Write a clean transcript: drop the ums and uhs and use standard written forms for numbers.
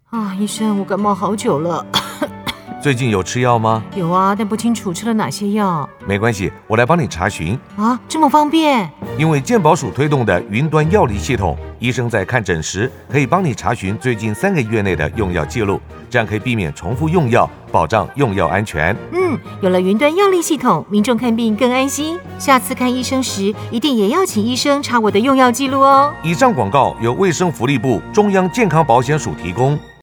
啊，医生，我感冒好久了。 最近有吃药吗？ 有啊，但不清楚吃了哪些药。 没关系，我来帮你查询。 啊，这么方便？ 因为健保署推动的云端药理系统，医生在看诊时可以帮你查询最近3个月内的用药记录，这样可以避免重复用药，保障用药安全。 有了云端药力系统，民众看病更安心。下次看医生时，一定也要请医生查我的用药记录哦。 以上广告由卫生福利部中央健康保险署提供。